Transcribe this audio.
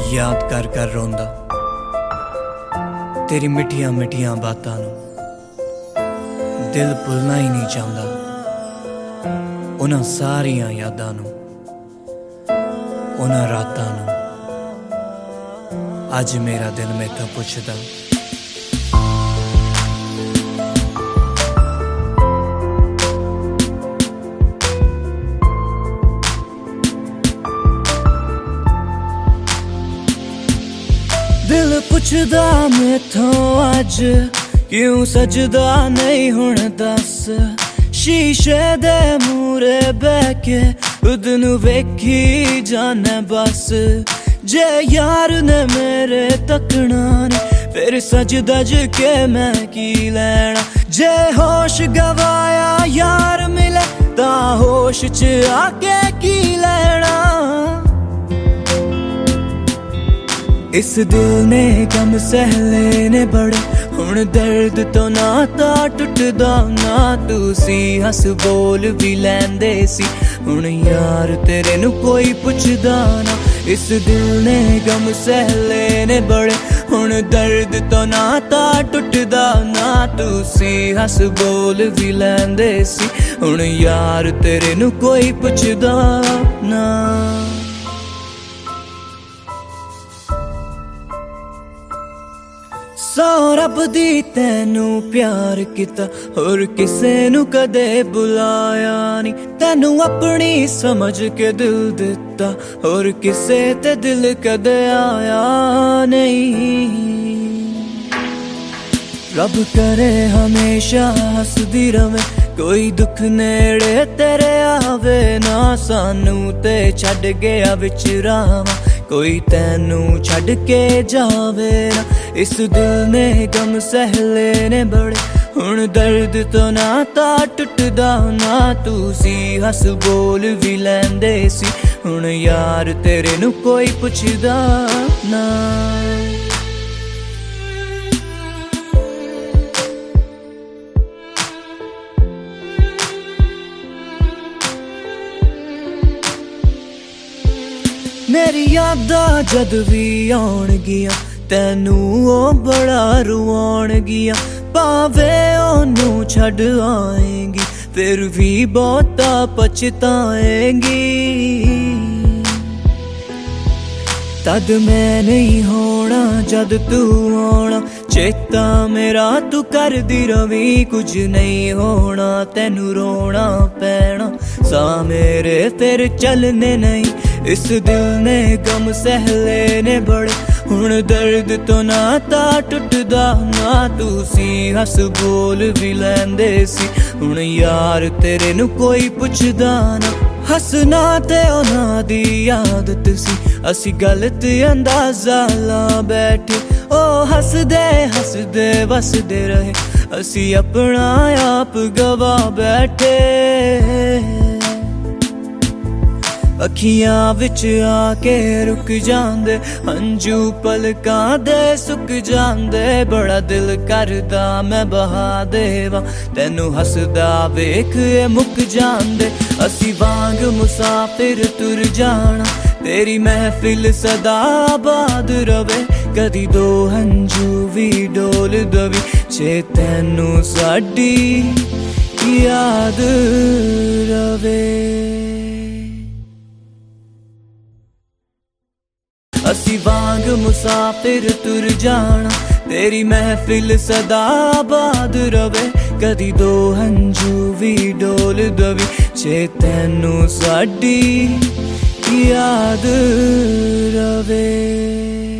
याद कर कर रोंदा तेरी मिठिया मिठिया बातां नूं, दिल भुलना ही नहीं चाहता उन्हां सारियां यादां नूं, उन्हां रातां नूं। अज मेरा दिल मैथों पुछदा दिल पुछदा मैथों अज क्यों सजदा नहीं हुण दस, शीशे दे मूरे बह के खुद नूं वेखी जाने बस। जे यार ने मेरे तकना ने फिर सज दज के मैं की लैना, जे होश गवाया यार मिले तां होश च आके की लैना। इस दिल ने गम सहले ने बड़े हुण दर्द तो नाता टुटदा ना, तुसी हस बोल भी लैंदे सी हुण यार तेरे नूं कोई पुछदा ना। इस दिल ने गम सहले ने बड़े हुण दर्द तो नाता टुटदा ना, तुसी हस बोल भी लैंदे सी हुण यार तेरे नूं कोई पुछदा ना। सौ रब दी तैनू प्यार किता होर किसे नू कदे बुलाया नी, तैनू अपनी समझ के दिल दिता होर किसे ते दिल कदे आया नहीं। रब करे हमेशा हसदी रवे कोई दुख नेड़े तेरे आवे ना, सानू ते छड़ गया विच रावा कोई तैनू छड़ के जावे ना। इस दिल ने गम सहले ने बड़े हुण दर्द तो नाता टुटदा ना, तुसी हस बोल भी लैंदे सी हुण यार तेरे नू कोई पुछदा ना। मेरी यादां जद भी आउणगियां तैनू ओ बड़ा रुआणगियां, भावे ओनू छड़ आएंगी फिर भी बहुता पछताएंगी। तद मैं नहीं होना जद तू आना, चेता मेरा तू करदी रवी कुछ नहीं होना तैनू रोना पैना, सा मेरे फिर चलने नहीं। इस दिल ने गम सहले ने बड़े हुण दर्द तो नाता टुटदा ना, तुसी हस बोल भी लैंदे सी हुण यार तेरे नू कोई पुछदा ना। हसना ते उन्हां दी आदत सी असी गलत अंदाजा ला बैठे, ओ हसदे हसदे वसदे रहे असी अपना आप गवा बैठे। अखियां विच आके रुक जांदे हंजू पलकां दे सुक जांदे, बड़ा दिल करदा मैं बहा देवा तैनू हसदा वेख मुक जांदे। असी वांग मुसाफिर तुर जाना तेरी महफिल सदा आबाद रवे, कदी दो हंजू भी डोल दवी जे तैनू साडी याद रवे। असी वांग मुसाफिर तुर जाना तेरी महफिल सदा आबाद रवे, कदी दो हंजू भी डोल दवी जे तैनू साडी याद रवे।